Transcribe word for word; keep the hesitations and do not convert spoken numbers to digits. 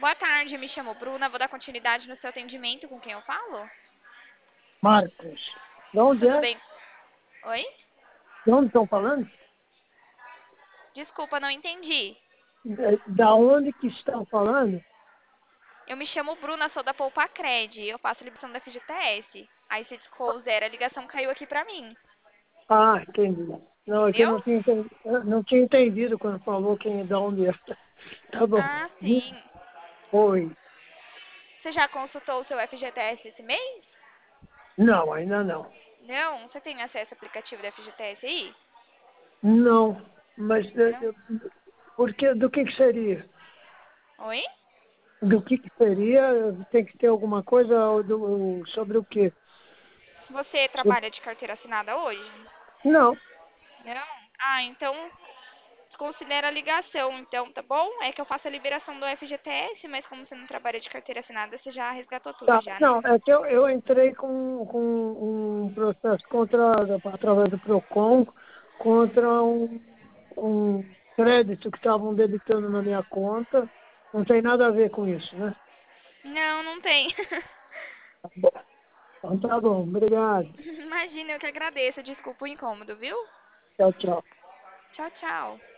Boa tarde, me chamo Bruna, vou dar continuidade no seu atendimento com quem eu falo? Marcos. De onde Tudo é? bem? Oi? De onde estão falando? Desculpa, não entendi. Da da onde que estão falando? Eu me chamo Bruna, sou da Poupa Cred, eu faço ligação da F G T S. Aí você discou zero, a ligação caiu aqui pra mim. Ah, entendi. Não, é que eu Entendeu? não tinha entendido, eu não tinha entendido quando falou quem de onde é. Tá bom. Ah, sim. Oi. Você já consultou o seu F G T S esse mês? Não, ainda não. Não? Você tem acesso ao aplicativo da F G T S aí? Não. Mas eh, Não? eh, por que, do que, que seria? Oi? Do que, que seria? Tem que ter alguma coisa do, sobre o quê? Você So- trabalha de carteira assinada hoje? Não. Não? Ah, então considera a ligação, então, tá bom? É que eu faço a liberação do F G T S, mas como você não trabalha de carteira assinada, você já resgatou tudo Tá. já, né? Não, é que eu, eu entrei com, com um processo contra, através do PROCON contra um, um crédito que estavam debitando na minha conta. Não tem nada a ver com isso, né? Não, não tem. Tá bom. Então tá bom, obrigado. Imagina, eu que agradeço. Desculpa o incômodo, viu? Tchau, tchau. Tchau, tchau.